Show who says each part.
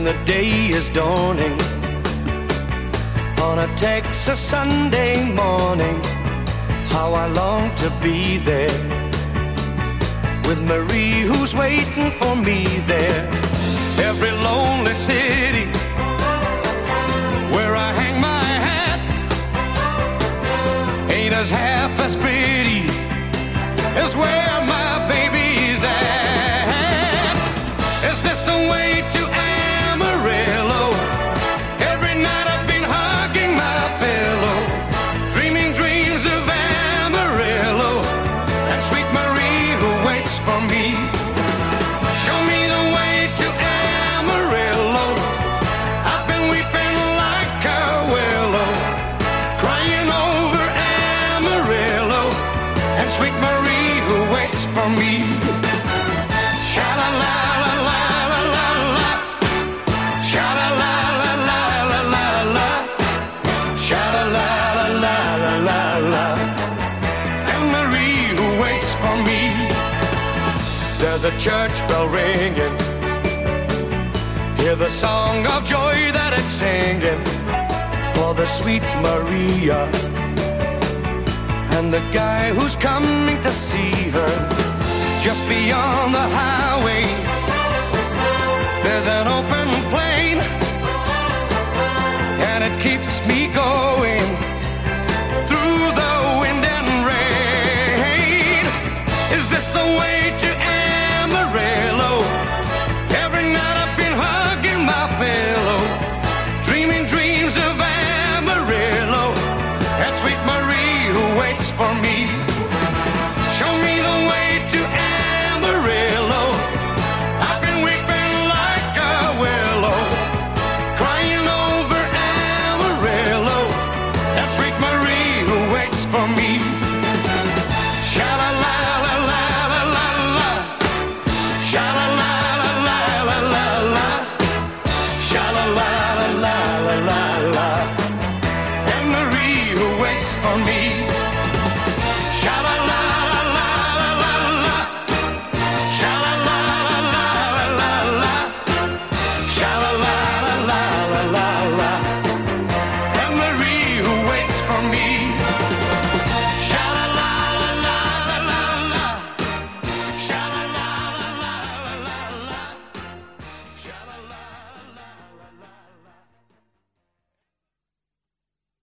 Speaker 1: when the day is dawning on a Texas Sunday morning. How I long to be there with Marie who's waiting for me there. Every lonely city where I hang my hat ain't as half as pretty as where my baby's at. Is this the way to Amarillo? Every night I've been hugging my pillow, dreaming dreams of Amarillo and sweet Marie who waits for me. Show me the way to Amarillo. I've been weeping like a willow, crying over Amarillo and sweet Marie who waits for me. Sha-la-la-la-la-la-la-la, sha-la-la-la-la-la-la, sha-la-la-la-la-la-la, and Marie who waits for me. There's a church bell ringing, hear the song of joy that it's singing for the sweet Maria and the guy who's coming to see her. Just beyond the highway there's an open plain, and it keeps me going through the wind and rain. Is this the way